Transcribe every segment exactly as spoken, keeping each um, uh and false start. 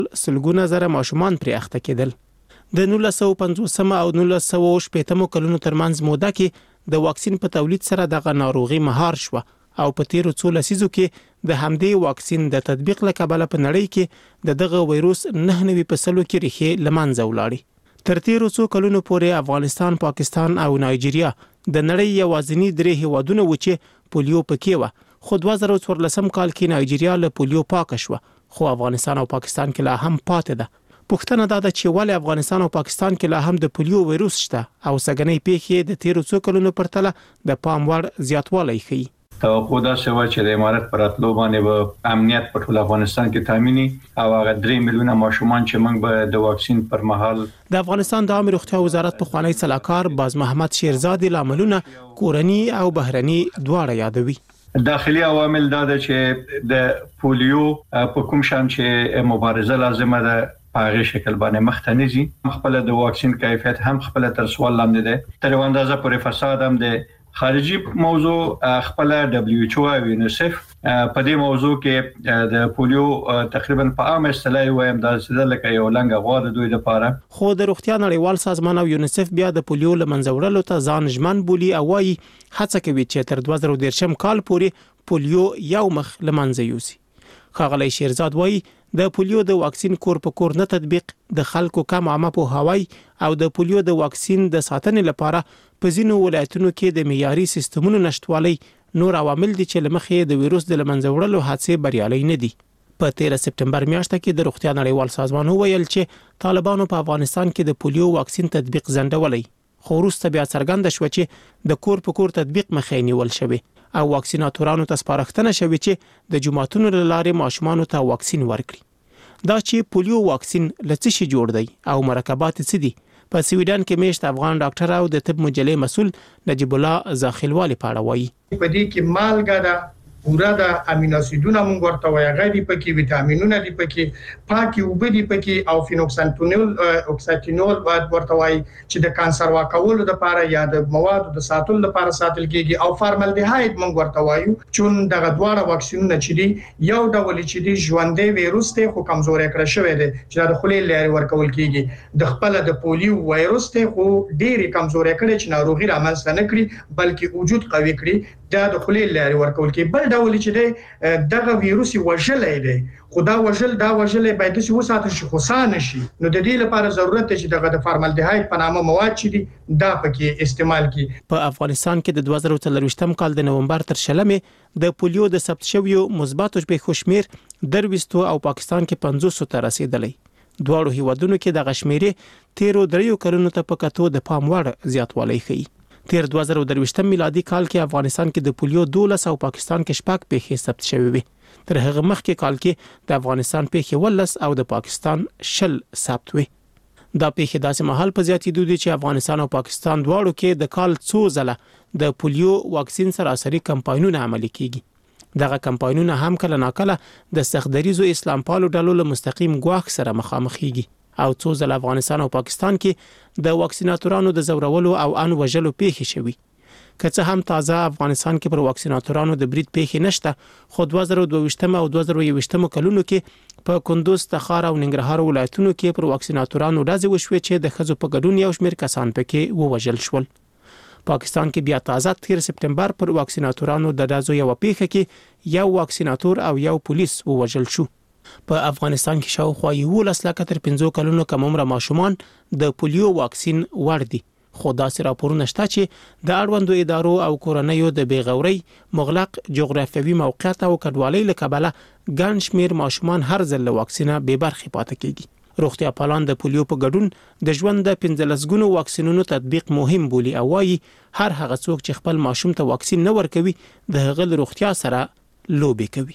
سلګونه زره ماشومان پرې اخته کېدل. د نولس سوه پنځوس او نولس سوه شپږ کلونو ترمنځ موده کې د واکسین په تولید سره دغه ناروغي مهار شوه او په تیرو څو لسیزو کې د همدې واکسین د تطبیق له کبله په نړۍ کې د دغه وایروس نه نوي پسلو کې ریښې لمنځه ولاړې. تر تیرو څو کلونو پورې افغانستان، پاکستان او نایجیریا د نړۍ یوازینی درې هیوادونه و چې پولیو پکې و، خو دوه زره څوارلسم کال کې نایجیریا له پولیو پاک شوه، خو افغانستان او پاکستان کې لا هم پاتې ده. پوښتنه دا ده چې ولې افغانستان او پاکستان کې لا هم د پولیو وایروس شته او سګنۍ پیښې د تیرو څو کلونو پرتله د پام وړ زیاتوالی ښیي. توقع دا شوه چې د امارت پر راتلو باندې به امنیت په ټول افغانستان کې تامینی او هغه درې میلیونه ماشومان چې موږ به د واکسین پر مهال د افغانستان د عامه روغتیا وزارت په خوانی صلاحکار باز محمد شیرزادی لاملونه کورنی او بهرنی دواړه یادوي. داخلي عوامل دا ده چې د پولیو په کوم شان چې مبارزه لازمه ده په هغه شکل باندې مختنیزي خپل د واکسین کیفیت هم خپل تر سوال لاندې ده. تر اندازه پورې فساد هم ده. خارجي موضوع خپل دبليو ایچ او او یونیسف په دې موضوع کې د پولیو تقریبا په عام اصطلاح وایم دا چې لکه یو لنګ غوا د دوی لپاره، خو د روغتیا نړیوال سازمان او یونیسف بیا د پولیو لمنځه وړلو ته ځان ژمن بولي او وايي هڅه کوي چې تر دوه زره دېرشم کال پورې پولیو یو مخ لمنځه یوسي. ښاغلی شیرزاد وايي د پولیو د واکسین کور په کور نه تطبیق د خلکو کم عامه پوهاوی او د پولیو د واکسین د ساتنې لپاره په ځینو ولایتونو کې د معیاري سیستمونو نشټوالي نور عوامل دي چې لمخې د وایروس د لمنځه وړلو هڅې بریالۍ نه دي. په تیرا سپتمبر میاشت کې د روغتیا نړیوال سازمان وویل چې طالبانو په افغانستان کې د پولیو واکسین تطبیق ځنډولی، خو وروسته بیا څرګنده شوه چې د کور په کور تطبیق مخې نیول شوی او واکسیناتورانو ته سپارښتنه شوې چې د جماعتونو له لارې ماشومانو ته واکسین ورکړي. دا چې پولیو واکسین له څه شي جوړ دی او مرکبات څه دي، په سویډن کې میشت افغان ډاکټر او د طب مجلې مسول نجیب الله زاخیلوالی په اړه وایي. په دې کې مالګه ده، پورا د امینو اسیدونه مونږ ورته وایي، غوړي پکې، ویټامینونه دي پکې، پاکي اوبه دي پکې او فینوکسانټونول اوکساټینول باید ورته وایي چې د کانسر واکولو لپاره یا د موادو د ساتلو لپاره ساتل کېږي، او فارمالډیهاید مونږ ورته وایو چې دغه دواړه واکسینونه چې دي یو ډول چې دي ژوندۍ وایروس ته خو کمزوري کړی شوی دی چې د خولې لارې ورکول کېږي، د خپل د پولیو وایروس ته خو ډېری کمزوري کړي چې ناروغي رامنځته نه کړي بلکې وجود قوي کړي، دا د خولې لارې ورکول کېږي. بل ډول چې دی دغه وایروس وژلې دی، خو دا وژل دا وژلې باید چې وساتل شي، خو سانه شي، نو د دې لپاره ضرورت دی چې دغه د فارمالډیهاید په نامه مواد چې دي دا پکې استعمال کړي. په افغانستان کې د دوه زره څلرویشتم کال د نومبر تر شلمې د پولیو د ثبت شویو مثبتو پیښو شمیر درويستو او پاکستان کې پنځوس ته رسیدلی. دواړو هیوادونو کې د غشمیرې تیرو دریو کلونو ته په کتو د پام وړ زیاتوالی ښیي. تیر دوه زره درویشتم میلادي کال کې افغانستان کې د پولیو دولس او پاکستان کې شپږ پیښې ثبت شوې وي. تر هغه مخکې کال کې د افغانستان پیښې ولس او د پاکستان شل ثبت وي. دا پیښې داسې مهال په زیاتېدو دي چې افغانستان او پاکستان دواړو کې د کال څو ځله د پولیو واکسین سراسري کمپاینونه عملي کیږي. دغه کمپاینونه هم کله ناکله د سختدریزو اسلام پالو ډلو له مستقیم ګواښ سره مخامخېږي او څو ځله افغانستان او پاکستان کې د واکسیناتورانو د زورولو او ان وژلو پیښې شوي. که څه هم تازه افغانستان کې پر واکسیناتورانو د برید پیښې نشته، خو دوه زره دوه ویشتم او دوه زره یوویشتم کلونو کې په کندوز، تخار او ننګرهار ولایتونو کې پر واکسیناتورانو ډزې وشوې چې د ښځو په ګډون یو شمېر کسان پکې ووژل شول. پاکستان کې بیا تازه تیر سپتمبر پر واکسیناتورانو د ډزو یو پیښه کې یو واکسیناتور او یو پولیس ووژل شو. په افغانستان کې شاوخوا یولس لکه تر پنځو کلونو کم عمره ماشومان د پولیو واکسین وړ دي، خو داسې راپورونه شته چې د اړوندو ادارو او کورنیو د بیغورۍ، مغلق جغرافیوي موقعیت او کډوالۍ له کبله ګڼ شمېر ماشومان هر ځل له واکسینه بې برخې پاتې کېږي. روغتیا پالان د پولیو په ګډون د ژوند د پنځلس ګونو واکسینونو تطبیق مهم بولي او وايي هر هغه څوک چې خپل ماشوم ته واکسین نه ورکوي د هغه له روغتیا سره لوبې کوي.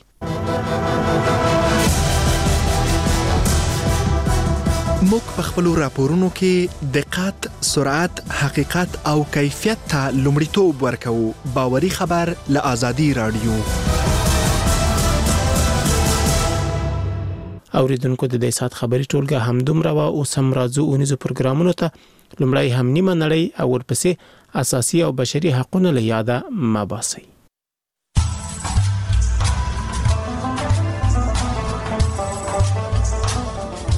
موږ په خپل راپورونو کې دقت، سرعت، حقیقت او کیفیت ته لومړیتوب ورکوو. باوري خبر له آزادي رادیو. اوریدونکو د دې سات خبري ټولګه همدومره وا او سم راځو اونیزو پروګرامونو ته لومړی هم نیمه نړۍ او ورپسې اساسي او بشري حقوقونه له یاده ما باسي.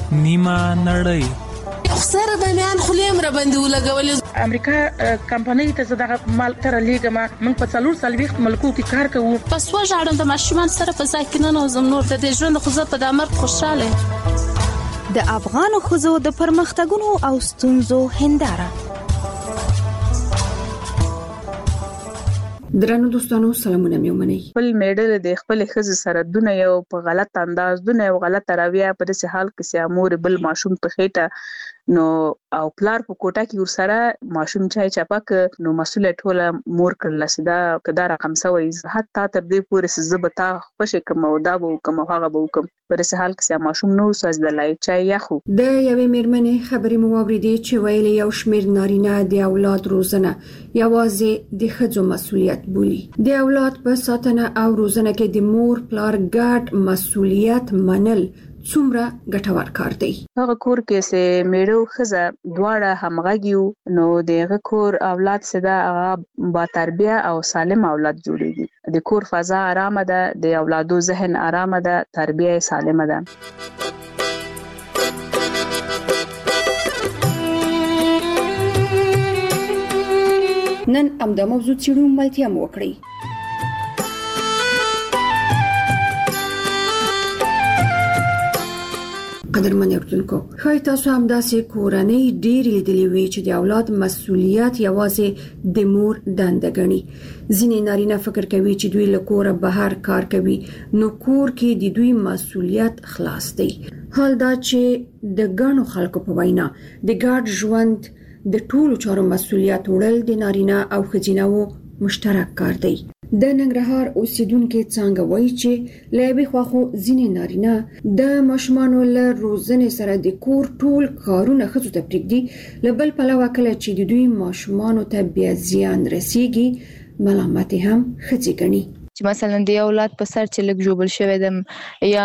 نیمه نړۍ. خسر د میان خلیم را باندې ولګولې. امریکا کمپنۍ ته زړه مال تر لیګه ما موږ په څلور سالويخت ملکو کې کار کوو. پس و ژړم د ماشومان سره په ځای کې نه نوزم نور د دې ژوند خو زه په دامر خوشاله. د افغان خزو د پرمختګونو او ستونزو هنداره. درنو دوستانو سلامونه مې ومنئ. خپل میډل د خپل خزې سره دونه یو په غلط انداز دونه یو غلط راویا په دې حال کې چې امور بل ماشوم په خېټه نو او پلار په کوټه کې ور سره ماشوم چای چپک نو مسؤلیت ټوله مور کړل سدا کدا رقم سوي حتی تر دې پورې زبتا خوشې کوم او دا وو کوم هغه وو کوم په دې حال کې ماشوم نو سوز د لای چای یخو. د یوې میرمنې خبرې مو واوریدې چې ویلي یو شمیر نارینه د اولاد روزنه یوازې د خځو مسؤلیت بولي. د اولاد په ساتنه او روزنه کې د مور پلار ګډ مسؤلیت منل څومره ګټور کار دی. هغه کور کې سه میړو خزه دواړه همغږیو نو دغه کور اولاد سدا هغه با تربیه او سالم اولاد جوړیږي. د کور فضا آرامه ده، د اولادو ذهن آرامه ده، تربیه سالمه ده. نن امدا موضوع چیرو ملتیا مو وکړي. قدرمن اردوونکو خای تاسو هم داسې کورنۍ ډېر لیدلې وي چې د اولاد مسؤلیت یوازې د مور دنده ګڼي. ځینې نارینه فکر کوي چې دوی له کوره بهر کار کوي نو کور کې د دوی مسؤلیت خلاص دی. حال دا چې د ګڼو خلکو په وینا د ګډ ژوند د ټولو چارو مسؤلیت وړل د نارینه او ښځینه مشترک کار دی. د ننګرهار اوسیدونکو څنګه وایي چې لایبي خواخو ځینې نارینه د ماشومانو له روزنې سره د کور ټول کارونه خځو ته پرېږدي. له بل پلوه کله چې د دوی ماشومانو ته بیا زیان رسیږي ملامت هم خځې ګڼي. چې مثلا د اولاد په سر چې لګ جوړ شوی دم یا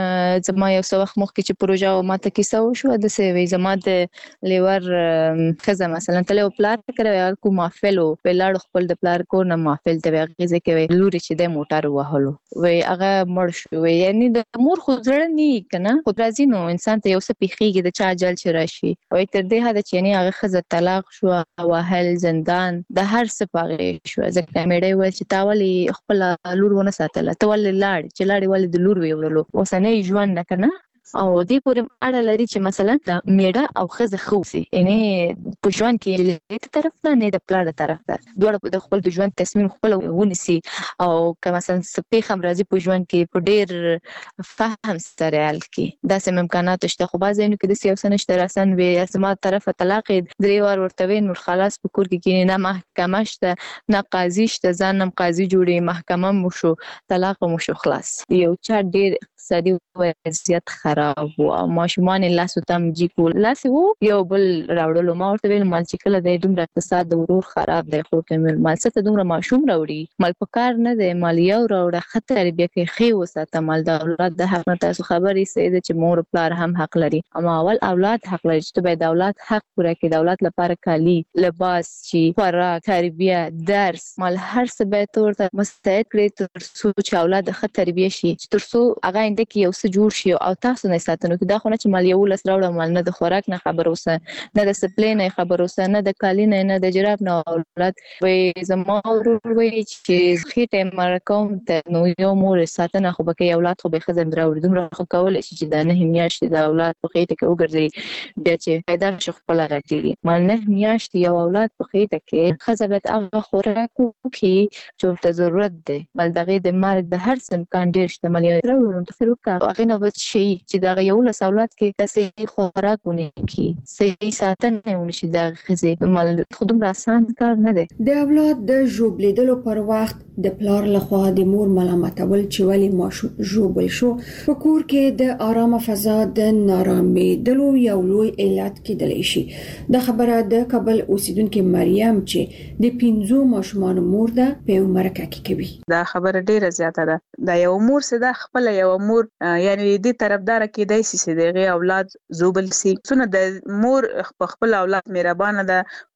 زما یو څو وخت مخکې چې پروژه او ماته کیسه وشو د سوي زما د لیور خزه مثلا تل پلان کړو کو محفل او بلاد خپل د پلان کو نه محفل ته غیزه کوي لوري چې د موټر وهلو وای هغه مړ شو یعنی د مور خو ځړ نه کنه خو راځي نو انسان ته یو څه پیخیږي د چا جل چې راشي وای تر دې هدا چې یعنی هغه خزه طلاق شو او هل زندان د هر څه پاغې شو ځکه مېړې و چې تاولي خپل لور ونه ساتله ته ولې لاړ چې لاړ ولې د لور ویولو اوسنۍ ژوند نه کنه او دې پورې اړه لري چې مثلا د میډه او خزه خوسي یعنی په ژوند کې د طرف نه نه د پلان طرف ده دوه د خپل د ژوند تصمیم خپل ونیسي او که مثلا سپې خم راځي په ژوند کې په ډېر فهم سره ال کې دا سم امکانات شته خو بعضې نو کې د سیاست نشته راسن وي اسما طرف طلاق درې وار ورته وین نور خلاص په کور کې کې نه محکمه شته نه قاضي شته ځانم قاضي جوړي محکمه مو شو طلاق مو شو خلاص یو چا ډېر اقتصادي وضعیت خراب او ماشومان لاسو تم جی کول لاس وو یو بل راوړلو ما ورته ویل مال چې کله د دومره اقتصاد د ورور خراب دی خو کومل مال څه دومره ماشوم راوړي مال پکار نه دی مال یو راوړه خطر بیا کې خي وساته مال د اولاد د حق نه تاسو خبرې سي چې مور پلار هم حق لري اما اول اولاد حق لري چې به د اولاد حق پوره کړي د اولاد لپاره کالي لباس چې خوراک تربیه درس مال هر څه به تورته مستعد کړي تر څو چې اولاد ښه تربیه شي تر څو هغه انده کې یو څه جوړ شي او تاسو نه ساتنو کې دا خو نه چې مال یو لس راوړم مال نه د خوراک نه خبر اوسه نه د سپلې نه خبر اوسه نه د کالي نه نه د جراب نه اولاد وې زما ورور وې چې خېټه مرکوم ته نو یو مور ساتنه خو به کې اولاد خو به خزم راوړم دومره خو کول شي چې دا نه میاشتې د اولاد په خېټه کې وګرځي بیا چې پیدا شي خپل راځي مال نه میاشتې یو اولاد په خېټه کې خزبت هغه خوراک کې چې ته ضرورت دی بل دغه د مرګ د هر څه امکان ډېر شته مال راوړم ته فروکا هغه نو شي چې دا یو له اولاد کې تاسو خوراکونه کې صحیح ساتنه ونشي دا خزه مال خودم راسان کار نه دی د اولاد د جوبلیدلو پر وخت د پلار لخوا د مور ملامتول چې ولی ماشوم جوبل شو په کور کې د آرامه فضا د نارامېدلو یو لوی علت کېدلی شي د خبره د کابل اوسیدونکو مریم چې د پنځو ماشومانو مور ده په مرکه کې کوي دا خبره ډیره زیاته ده دا یو مور سره خپل یو مور یعنی دې طرفدار کې دای سي دغه اولاد زوبل سي څونه د مور خپل اولاد مهربانه ده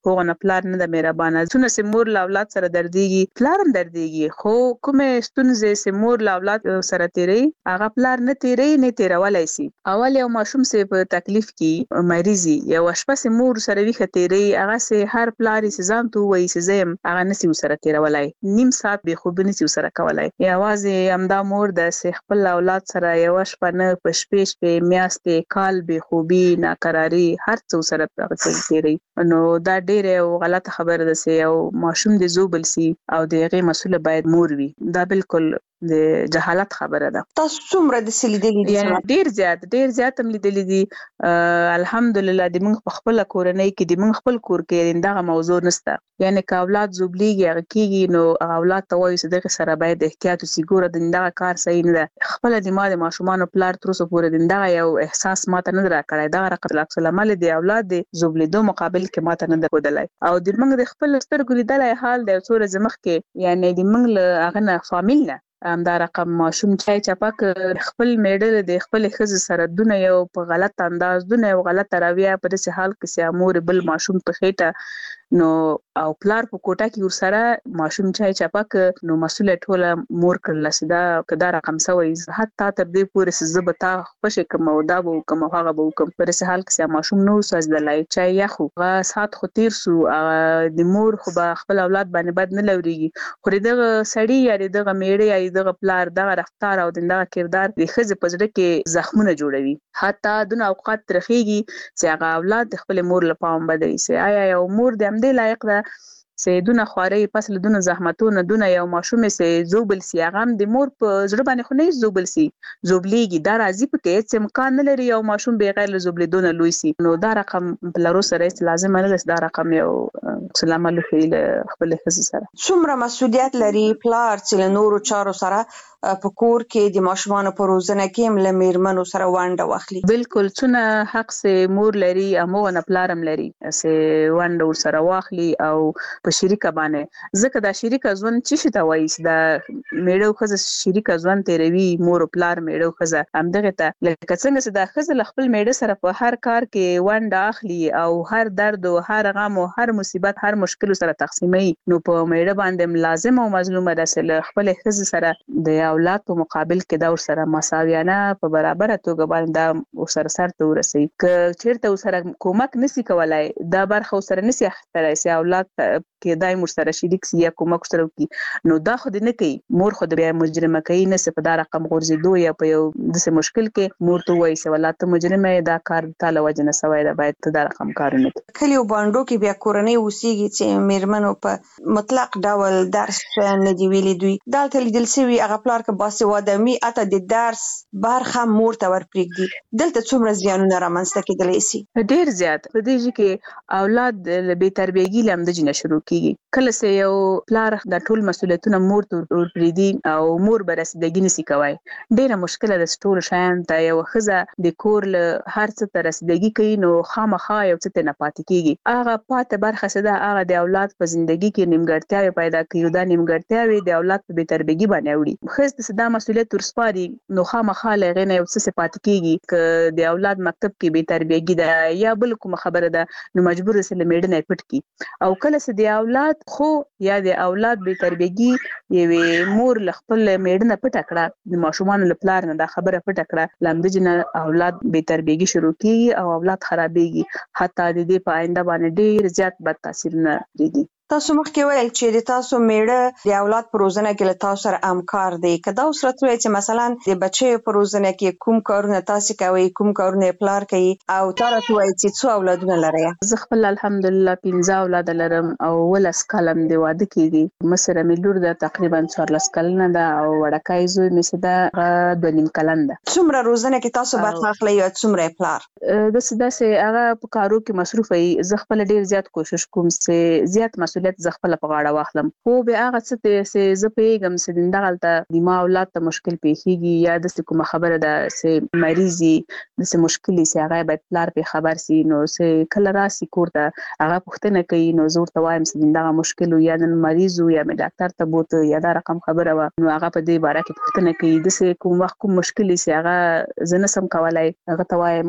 هغه نه پلار نه د مهربانه څونه سمور لا اولاد سره درديږي پلار هم درديږي خو کومه ستونزې سمور لا اولاد سره تیری هغه پلار نه تیری نه تیرولای شي اول یو ماشوم سه په تکلیف کې مریضي یو شپه سمور سره وی خطرې هغه سه هر پلار سه ځان تو وای سه زم هغه نسی سره تیرولای نیم ساعت به خوب نسی سره کولای یوازې امدا مور د خپل اولاد سره یو شپه نه پښپېش په میاشتې کال به خوبي ناقراری هر څو سره تیری نو دا ډېر غلط خبره ده چې یو ماشوم د زوبل سي او دغه مسؤل باید مور وي دا بالکل د جهالت خبره ده تاسو څومره د سلیدلې دي یعنی ډیر زیات ډیر زیات هم لیدلې دي الحمدلله د موږ په خپل کورنۍ کې د موږ خپل کور کې دغه موضوع نشته یعنی که اولاد زوبليږي هغه کېږي نو اولاد ته وایي چې دغه سره باید احتیاط وسي ګوره دغه کار صحیح نه ده خپل د ما د ماشومان پلار تر اوسه پورې دغه یو احساس ماته نه راکړی دا رقم اکثر عمل د اولاد د زوبلیدو مقابل کې ماته نه ده کودلای او د موږ د خپل سترګو لیدلای حال د څوره زمخ کې یعنی د موږ له هغه نه فامیل نه ام دا رقم ماشوم چای چپک خپل میډل د خپل خزه سره دونه یو په غلط انداز دونه یو غلط رویه په داسې حال کې چې امور بل ماشوم په خېټه نو او پلار په کوټه کې ورسره ماشوم چای چپک نو مسؤل ټوله مور کړل سدا کدا رقم سوي حتی تر دې پورې زبتا خوشی کوم او دا بو کوم هغه بو کوم پر سه حال کې ماشوم نو ساز د لای چای یا خو سات خو تیر سو د مور خو به خپل اولاد باندې بد نه لوريږي خو دغه سړی یا دغه میړه یا دغه پلار دغه رفتار او دغه کردار د خزه پزړه کې زخمونه جوړوي حتی دونه اوقات ترخیږي چې هغه اولاد خپل مور لپاره بدوي سي آیا یو مور د دې لایق ده سه دونه خواري پس له دونه زحمتونه دونه یو ماشوم سه زوبل سی هغه د مور په زړه باندې خو نه زوبل سی زوبليږي دا راځي په کې چې امکان نه لري یو ماشوم بغیر له زوبلیدونه لوي سي نو دا رقم بلارو سره لازم نه دا رقم یو سلام علیکم خپل خصوص سره څومره مسؤلیت لري پلار چې نورو چارو سره په کور کې د ماشومان په روزنه کې هم لمیرمنو سره وانډه واخلي بالکل څونه حق سه مور لري امو نه پلارم لري سه وانډه ور سره واخلي او په شریکه باندې ځکه دا شریکه ځوان چې شته وایي دا میړو خزه شریکه ځوان تیروي مور پلار میړو خزه همدغه ته لکه څنګه چې دا خزه خپل میړه سره په هر کار کې وانډه اخلي او هر درد او هر غم او هر مصیبت هر مشکل سره تقسیمي نو په میړه باندې لازم او مظلومه ده خپل خزه سره د اولاد په مقابل کې دا ور سره مساویانه په برابر توګه باندې دا ور سره سره ورسي ک چیرته ور سره کومک نسی کولای دا برخه ور سره نسی اخترای سي اولاد کې دای مر سره شریک سی یا کومک سره کی نو دا خو دې نه کوي مور خو د مجرمه کوي نه څه په دا رقم غورځي دوه یا په یو د مشکل کې مور ته وایي چې ولات مجرمه دا کار تعالی وجنه سوای دا باید ته دا رقم کار نه کوي کلیو باندې کې بیا کورنۍ وسیږي چې میرمنو په مطلق ډول درس نه دی ویلي دوی دالته لیدل سوي هغه پلار که باسواده می اته د درس برخه مور ته ورپریږدي دلته څومره زیانونه رامنځته کېدلی شي ډیر زیات په دې کې اولاد له بې تربیګي لم د جنه شروع کیږي کله سه یو پلار د ټول مسولیتونه مور ته ورپریږدي او مور برسیدګي نسی کوي ډیره مشکله ده ټول شایان ته یو خزه د کور له هر څه تر رسیدګي کوي نو خامخا یو څه نه پاتې کیږي هغه پاته برخه سده هغه د اولاد په ژوندۍ کې نیمګړتیاوي پیدا کوي دا نیمګړتیاوي د اولاد په بې تربیګي باندې وړي خزه صدا مسولیت ورسپاري نو خامخا لغه نه یو څه پاتې کیږي ک د اولاد مکتب کې بې تربیګي ده یا بل کوم خبره ده نو مجبور سره میډ نه پټ کی او کله سه د اولاد خو یا د اولاد بې تربیګي یوه مور خپل میډ نه پټ کړه د ماشومان لپاره نه دا خبره پټ کړه لمدجنه اولاد بې تربیګي شروع کیږي او اولاد خرابېږي حتی د دې په آینده باندې ډیر زیات بد تاثیر نه لري تاسو مخکې ویل چې د تاسو میړه د اولاد په روزنه کې له تاسو سره همکار دی کدا اوس راته چې مثلا د بچي په روزنه کې کوم کارونه تاسو کوي کوم کارونه پلار کوي او تاسو وایي چې څو اولادونه لري زه خپل الحمدلله پنځه اولاد لرم او ولس کلم دی واده کیږي مسره ملور د تقریبا څوارلس کلنه ده او وړکای زوی مې ده د نیم کلن ده څومره روزنه کې تاسو برخه اخلي او څومره پلار د سده سه هغه په کارو کې مصروف وي زه خپل ډیر زیات کوشش کوم چې زیات مسؤلیت ز خپل په غاړه واخلم خو به هغه څه ته زه پیغام سدین دغلته د ما اولاد ته مشکل پیښیږي یا د کومه خبره ده چې مریضي د څه مشکلي سي هغه باید پلار په خبر سي نو چې کله راسي کوړه هغه پوښتنه کوي نو زه ورته وایم سدین دغه مشکل یا د مریض یا مې ډاکټر ته بوته یا دا رقم خبره و نو هغه په دې باره کې پوښتنه کوي د څه کوم وخت کوم مشکلي سي هغه زنه سم کولای هغه ته وایم مطلب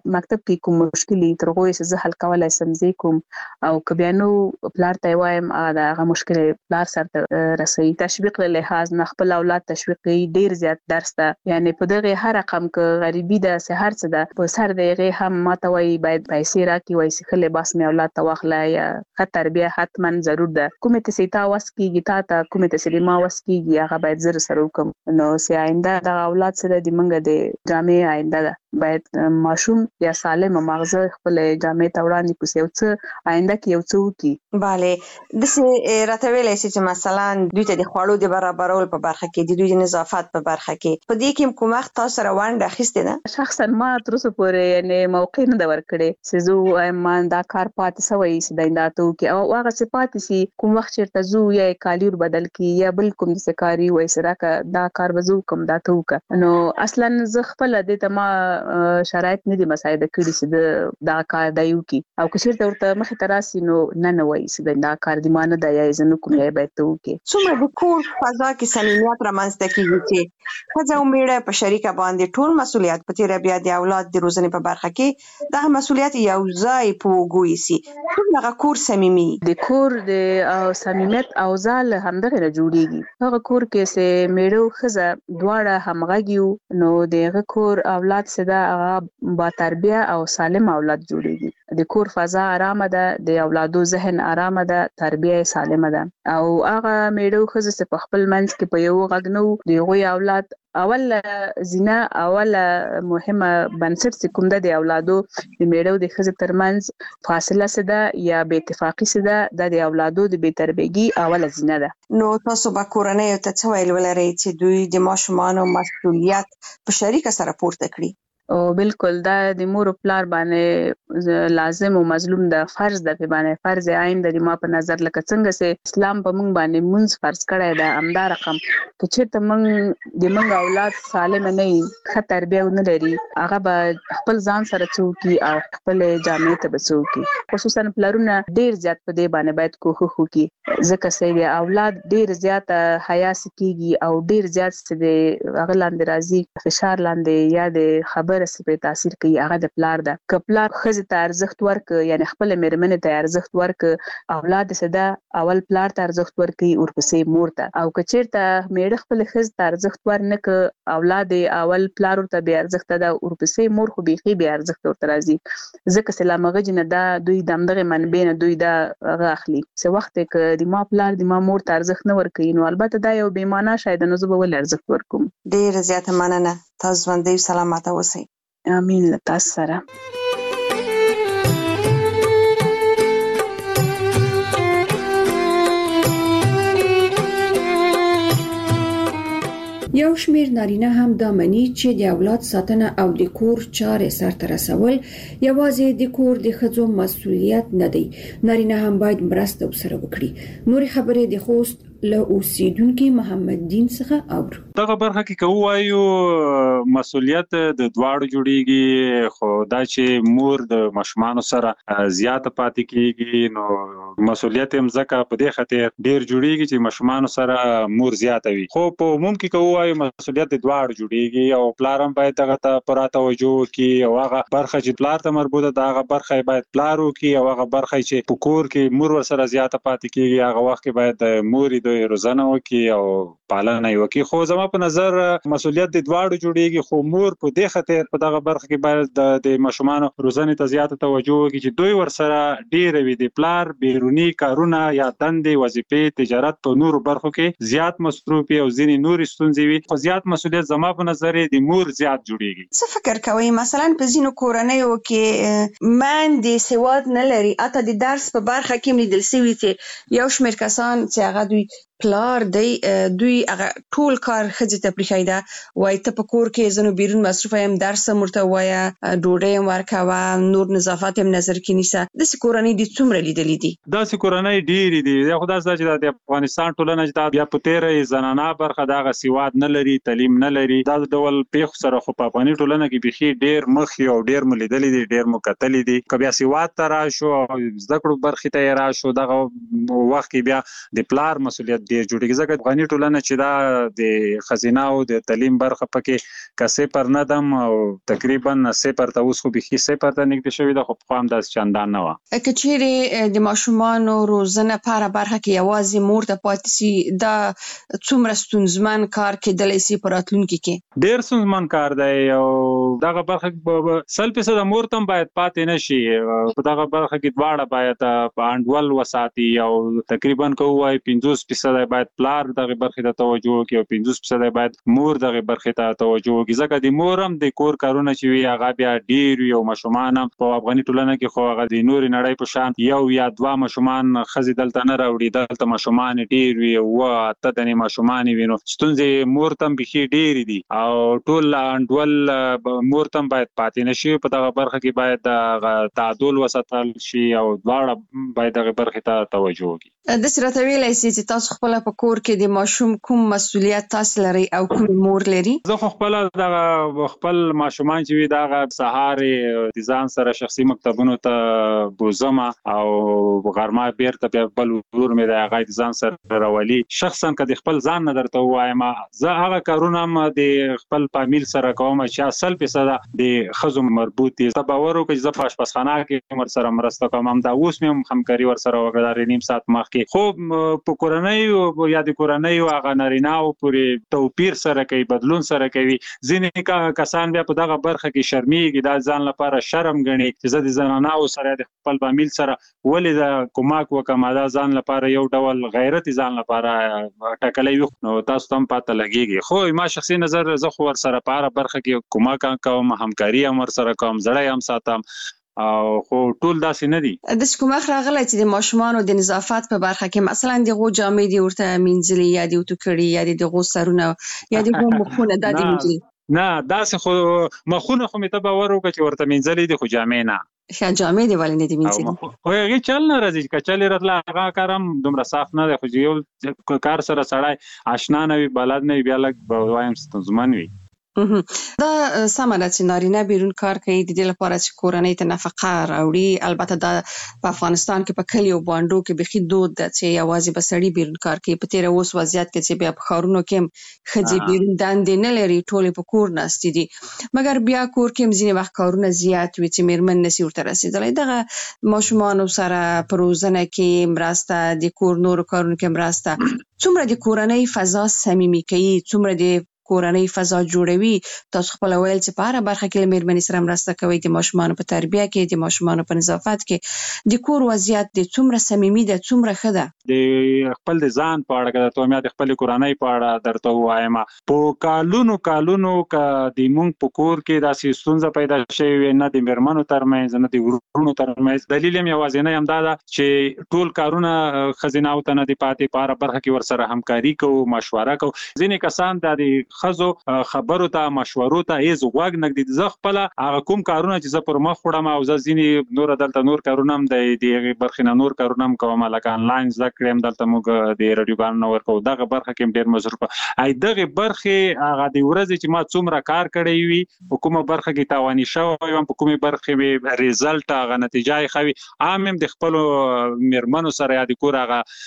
مکتب کې کوم مشکل تر هغه زه حل کولای سم زه کوم او کبيانو پلار ته وایم هغه مشکل پلار سره رسي تشویق له لحاظ نه خپل اولاد تشویق ډیر زیات درس ته یعنی په دغه هر رقم ک غریبي د سحر څه ده په سر دغه هم ماته وای باید پیسې راکې وای سي خله بس مې اولاد ته واخلای یا خطر بیا حتما ضرور ده کومه ته سیتا واسکیږي تا ته کومه ته سلیما واسکیږي هغه باید زر سره وکم نو سي آینده د اولاد سره د منګه د جامع آینده ده باید ماشوم یا سالم مغزه خپل جامع ته وړاندې کوسي او څه آینده کې یو څه وکي bale د سه راتویلې چې مثلا دوی ته د خوړو د برابرول په برخه کې د دوی د نظافت په برخه کې په دې کې کوم وخت تاسو سره وانډه اخیسته ده شخصا ما تر اوسه پورې یعنی موقع نه دا ورکړې سزو ایمان دا کار پاتې سوی سیدانداتو کې او هغه څه پاتې سي کوم وخت چیرته زو یا کالیر بدل کی یا بل کوم څه کاری وای سره کا دا کار وزو کوم دا تو کا نو اصلا ز خپل د تما شرایط نه دي مساعده کړي چې دا کار دایو کی او که چیرته ورته مخ تراسي نو نه نه وای چې دا کار دی مان نه دی زنه کوم یې به تو کې څومره د کور فضا کې صمیمیت رامنځته کیږي چې خځه او میړه په شریکه باندې ټول مسولیت په تیر بیا د اولاد د روزنې په برخه کې دا مسولیت یو ځای پوغوي سي څنګه کور صمیمي د کور د صمیمیت او ځال همدغه نه جوړیږي هغه کور کې سه میړو خزه دواړه همغږیو نو دغه کور اولاد سره هغه با تربیه او سالم اولاد جوړیږي د کور فضا آرامه ده د اولادو ذهن آرامه ده تربیه سالمه ده او هغه میړو خزه په خپل منځ کې په یو غږنو دی اولاد اول زینا اول مهمه بنسټ کوم د اولادو د میړو د خزه ترمنځ فاصله سده یا بې اتفاقی سده د اولادو د بې تربیګي اول زینا ده نو تاسو به کورنۍ ته څه ویل ولرئ چې دوی د ماشومان او مسؤلیت په شریکه سره پورته کړي او بالکل دا د مور او پلار باندې لازم او مظلوم د فرض د باندې فرض عین د ما په نظر لکه څنګه سه اسلام په موږ باندې مونږ فرض کړی دا امدار رقم چې چیرته موږ د موږ اولاد سالم نه وي ښه تربیه ونه لري هغه به خپل ځان سره چوکي او خپل جامع ته بچوکي خصوصا پلارونه ډیر زیات په دې باندې باید کوښښ وکړي ځکه چې د اولاد ډیر زیات حیا سکیږي او ډیر زیات د هغه لاندې راځي فشار لاندې یا د خبر سپه تاثیر کوي هغه د پلار ده کپلار خزه ته ارزښت ورک یعنی خپل مېرمنه ته ارزښت ورک اولاد سده اول پلار ته ارزښت ورکي او پسې مور ته او کچیرته میړه خپل خزه ته ارزښت ورنک اولاد اول پلار ته به ارزښت ده او پسې مور خو بيخي به ارزښت ورته راځي ځکه سلام غجنه دا دوی دمدغه منبع نه دوی دا غاخلي څه وخت کې د ما پلار د ما مور ته ارزښت نه ورکي نو البته دا یو بې معنا شاید نو زه به ول ارزښت ورکوم ډیر زیات مننه تاسو باندې سلامات اوسئ امين تاسو سره یو شمیر نارینه هم دا مني چې د اولاد ساتنه او د کور چارې سرته رسول یوازې د کور د ښځو مسؤلیت نه دی نارینه هم باید مرسته وسره وکړي نور خبرې د خوست له اوسیدونکو محمد دین څخه اورو دغه برخه کې کوایو مسؤلیت د دواړو جوړیږي خو دا چې مور د مشمانو سره زیات پاتې کیږي نو مسؤلیت هم ځکه په دې خاطر ډیر جوړیږي چې مشمانو سره مور زیات وي خو په عموم کې کوایو مسؤلیت د دواړو جوړیږي او پلارم باید دغه ته پر توجه وکړي او هغه برخه چې پلار ته مربوطه ده هغه برخه باید پلار وکړي او هغه برخه چې په کور کې مور ورسره زیات پاتې کیږي هغه وخت کې باید مور د روزنه وکي او پالنه وکي خو زما په نظر مسؤلیت د دواړو جوړیږي خو مور په دې خاطر په دغه برخه کې باید د ماشومان روزنه ته زیات توجه وکړي چې دوی ورسره ډیر وي د پلار بیرونی کارونه یا دندې وظیفې تجارت په نورو برخو کې زیات مصروف او ځینې نور ستونزې وي خو زیات مسؤلیت زما په نظر د مور زیات جوړیږي څه فکر کوئ مثلا په ځینو کورنیو کې من د سواد نه لري اته د درس په برخه کې لیدل شوی چې یو شمېر کسان چې هغه دوی پلار دی دوی هغه ټول کار خځې ته پریښایدا وای ته په کور کې زنو بیرون مصروف یم درس مرته وای ډوډۍ ورکوا نور نظافت هم نظر کې نیسه د سکورنۍ د څومره لیدلې دي دا سکورنۍ ډېری دي دا خدای سره چې د افغانستان ټولنه چې بیا په تیرې زنانه برخه دغه سواد نه لري تعلیم نه لري دا ډول پیښ سره خو په افغاني ټولنه کې بيخي ډېر مخ یو ډېر ملیدلې دي ډېر مکتلې دي کبه سواد ترا شو زده کړو برخه ته را شو دغه وخت کې بیا د پلار مسؤلیت ډیر جوړیږي ځکه افغاني ټولنه چې دا د خزینه او د تعلیم برخه پکې کسې پر ندم او تقریبا صفر ته اوس خو به صفر ته نږدې شوی د خو په هم د چندان نه و. کچېره د ماشومان روزنه په برخه کې یوازې مور ته پاتې سي دا څومره ستونزمن کار کې د لیسي پراتلونکو کې ډیر ستونزمن کار دی او دغه برخه سل فیصد مور ته باید پاتې نشي په دغه برخه کې دواړه باید په انډول وساتي او تقریبا کوی پنځوس فیصد باید پلار دغه برخه ته توجه وکړي او پنځوس فیصد باید مور دغه برخه ته توجه وکړي ځکه د مور هم د کور کارونه چې وي هغه بیا ډیر یو ماشومان په افغاني ټولنه کې خو هغه د نور نړۍ په شان یو یا دوه ماشومان خزي دلته نه راوړي دلته ماشومان ډیر وي او ته د ماشومان وینو ستونزې مور ته به ډیر دي او ټول انډول مور ته باید پاتې نشي په دغه برخه کې باید تعادل وساتل شي او دواړه باید دغه برخه ته توجه وکړي. د سره ویلای سي چې تاسو خپل په کور کې د ماشوم کوم مسؤلیت تاسو لري او کوم مور لري؟ زه خپل دغه خپل ماشومان چې وي دغه سهار د ځان سره شخصي مکتبونو ته بوزم او غرمه بیرته بیا بل ور مې د هغه ځان سره راولي. شخصا کله خپل ځان نه درته وایم زه هغه کارونه م د خپل فامیل سره کوم چې اصل په د خزو مربوط دي. تباور وکړي زه په آشپزخانه کې مر سره مرسته کوم هم دا اوس مې همکاري ور سره وکړه نیم ساعت مخکې خو په کورنۍ او یا د کورنۍ او هغه نارینه او پورې توپیر سره کوي بدلون سره کوي. ځینې کسان بیا په دغه برخه کې شرمېږي دا ځان لپاره شرم ګڼي چې زه د زنانه او سره د خپل فامیل سره ولې د کومک وکم دا ځان لپاره یو ډول غیرت ځان لپاره ټاکلې وي نو تاسو هم پته لګيږي. خو ما شخصي نظر زه خو ور سره په برخه کې کومک کوم همکاري هم ور سره کوم زړه هم ساتم او خو ټول داسې نه دي. د کومه راغلی چې د ماشومان د نظافت په برخه کې مثلا د غو جامې دی ورته مینځلي یا د وټکړي یا د غو سرونه یا د غو مخونه د دې نه داسې خو مخونه خو مې ته باور وکړي چې ورته مینځلي دي خو جامې نه ښه جامې دی ولې نه دي مینځلي خو هغه چل نه راځي چې چل راتله هغه کارم دومره صاف نه دی خو یو کار سره سړی آشنا نه وي بلد نه وي بیا لږ وایم ستونزمن وي. دا سمه ده چې نارینه بیرون کار کوي د دې لپاره چې کورنۍ ته نفقه راوړي. البته دا په افغانستان کې په کلیو باندې کې بخي دود ده چې یوازې بسړي بیرون کار کوي. په تیر اوس وضعیت کې چې بیا په خارونو کې خځې بیرون دندې نه لري ټول په کور ناستې دي مګر بیا کور کې ځینې وخت کارونه زیات وي چې میرمن نشي ورته رسیدلی. دغه ماشومان سره پروزنه کې مرسته د کور نور کارونو کې مرسته څومره د کورنۍ فضا صمیمي کوي څومره د کورنۍ فضا جوړوي. تاسو خپل ویل چې په هر برخه کې مېرمنې سره مرسته کوي د ماشومان په تربیه کې د ماشومان په نظافت کې د کور وضعیت د څومره صمیمي ده څومره ښه ده. د خپل د ځان په اړه کده ته مې د خپل کورنۍ په اړه درته وایم په کالونو کالونو ک د مونږ په کور کې داسې ستونزه پیدا شوی نه د مېرمنو ترمنځ نه د ورونو ترمنځ. دلیل یې یوازې نه هم دا چې ټول کارونه خزینه او تنه د پاتې په اړه برخه کې ور سره همکاري کوو مشوره کوو. ځینې کسان د خزو خبرو ته مشورو ته ایز غوږ نګدي. زه خپل هغه کوم کارونه چې زه پر مخ وړم او زه ځینې نور دلته نور کارونه هم د دې برخې نور کارونه هم کوم لکه انلاین زده کړم دلته موږ د رادیو باندې ورکو دغه برخه کې ډیر مصرف ای دغه برخه هغه د ورځې چې ما څومره کار کړی وي په کومه برخه کې تاواني شوی یم په کومه برخه وی ریزلټ هغه نتیجه یې خوي عام د خپل میرمنو سره یا د کور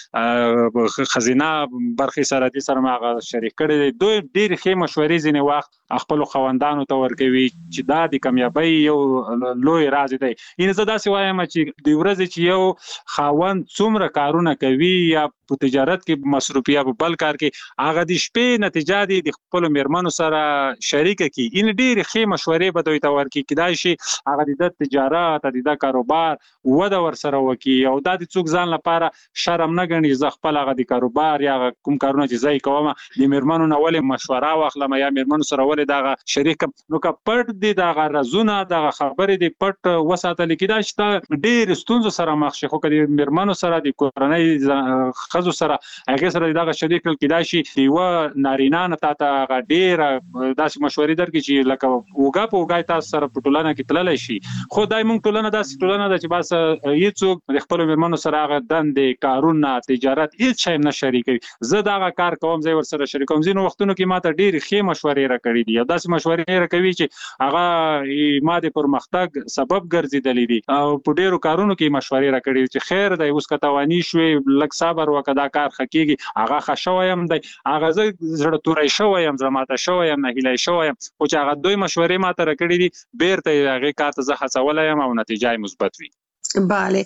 هغه خزینه برخه سره د سره هغه شریک کړی دوی ډیر ښه مشورې ځینې وخت خپل خوندانو ته ورکوي چې دا د کامیابی یو لوی راز دی. ان زه داسې وایم چې د ورځې چې یو خاوند څومره کارونه کوي یا په تجارت کې مصروفیت په بل کار کې هغه د شپې نتیجه دی د خپل میرمنو سره شریک کی ان ډیر ښه مشورې به دوی ته ورکړي کدای شي هغه د تجارت د کاروبار وده ور سره وکي او دا د څوک ځان لپاره شرم نه ګڼي زه خپل هغه د کاروبار یا کوم کارونه چې زه کوم د میرمنو نه ولې مشوره واخلم یا میرمنو سره ولې دا شریک نو که پټ دي دا رازونه دا خبرې دي پټ وساتل کیدای شي ډیر ستونزو سره مخ شي. خو کله میرمنو سره د کورنۍ خزو سره هغه سره دا شریک کیدای شي یو نارینه نه تا ډیر داسې مشورې درکې چې لکه وګا په وګا تاسو سره په ټولنه کې تللی شي. خو دای مونږ ټولنه داسې ټولنه ده چې بس هیڅوک د خپل میرمنو سره هغه دندې کارونه تجارت هیڅ شی نه شریکوي. زه دا کار کوم زه ور سره شریکوم. ځینې وختونو کې ماته ډیر ښه مشورې راکړي دي او داسې مشورې راکوي چې هغه ماده پرمختګ سبب ګرځیدلې دي او په ډیرو کارونو کې مشورې راکړي چې خیر دی اوس کتاوانی شوي لک صبر وکړه کار خکېږي هغه خښویم دی هغه زړه تورې شویم زماته شویم نه هلای شویم او چې هغه دوی مشورې ماته راکړي دي بیرته هغه کار ته زه هڅولایم او نتیجه مثبت وي. بله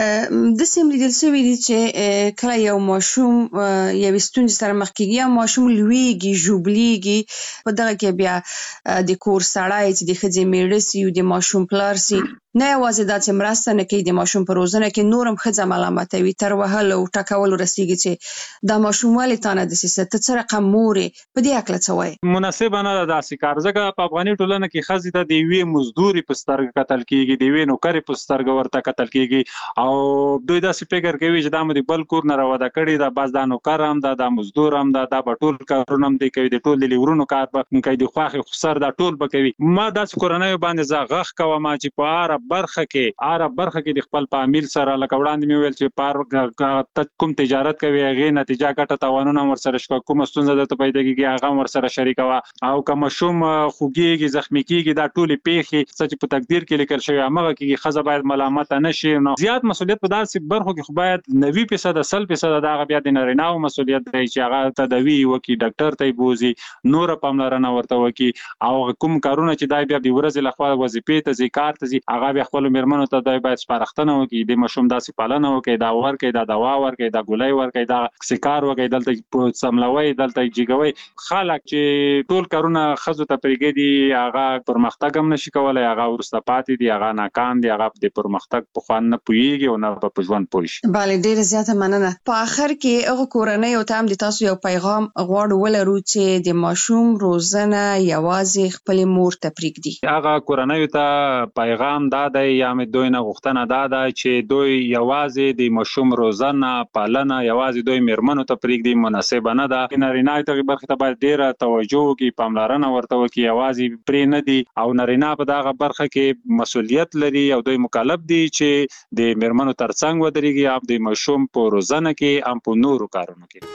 د سیم لیدل شوی دی چې کله یو ماشوم یو ستونزې سره مخ کېږي یا ماشوم لویږي ژوبلیږي په دغه کې بیا د کور سړی چې د ښځې میړه سي او د ماشوم پلار سي نه یوازې دا چې مرسته نه کوي د ماشوم په روزنه کې نورم ښځه ملامتوي تر وهلو او ټکولو رسیږي چې دا ماشوم ولې تا نه داسې څه ته څه رقم مورې په دې هکله څه وایې؟ مناسبه نه ده داسې کار ځکه په افغاني ټولنه کې ښځې ته د یوې مزدوري په سترګه کتل کېږي د یوې نوکرې په سترګه ورته کتل کېږي او دوی داسې فکر کوي چې دا مو د بل کور نه راوده کړي دا بس دا نوکر هم ده دا مزدور هم ده دا به ټول کارونه هم دی کوي د ټول د لیورونو کار به کوي د خواښې خسر دا ټول به کوي. ما داسې کورنیو باندې زه غږ کوم چې په هره برخه کې هره برخه کې د خپل فامیل سره لکه وړاندې مې ویل چې پار کوم تجارت کوي هغې نتیجه ګټه تاوانونه ورسره شته کومه ستونزه درته پیدا کېږي هغه هم ورسره شریکوه او که ماشوم خوږېږي زخمي کېږي دا ټولې پیښې څه چې په تقدیر کې لیکل شوي همغه کېږي ښځه باید ملامته نه شي. نو زیات مسؤلیت په داسې برخو کې خو باید نوي فیصده سل فیصده د هغه بیا د نارینه‌و مسؤلیت دی چې هغه تداوي وکړي ډاکټر ته یې بوځي نوره پاملرنه ورته وکړي او کوم کارونه چې دی بیا د ورځې لخوا وظیفې ته ځي کار ته ځي هغه بیا خپلو مېرمنو ته دی باید سپارښتنه وکړي د ماشوم داسې پالنه وکړي دا ورکړي دا دوا ورکړي دا ګولۍ ورکړي دا سکار وکړي دلته سملوي دلته جګوي خلک چې ټول کارونه ښځو ته پرېږدي هغه پرمختګ هم نشي کولی هغه وروسته پاتې دي هغه ناکام دي هغه د پرمختګ په خوا نه پوهېږي او نه په ژوند پوه شي. بله ډېره زیاته مننه. په آخر کې هغه کورنیو ته هم د تاسو یو پیغام غواړو ولرو چې د ماشوم روزنه یوازې خپلې مور ته پرېږدي. هغه کورنیو ته پیغام دا دی یا مې دوی نه غوښتنه دا ده چې دوی یوازې د ماشوم روزنه پالنه یوازې دوی مېرمنو ته پرېږدي مناسبه نه ده. نارینه دغې برخې ته باید ډېره توجه وکړي پاملرنه ورته وکړي یوازې پرې نه دي او نارینه په دغه برخه کې مسؤلیت لري او دوی مکلف دي چې د مېرمنو ترڅنګ ودرېږي هم د ماشوم په روزنه کې هم په نورو کارونو کې.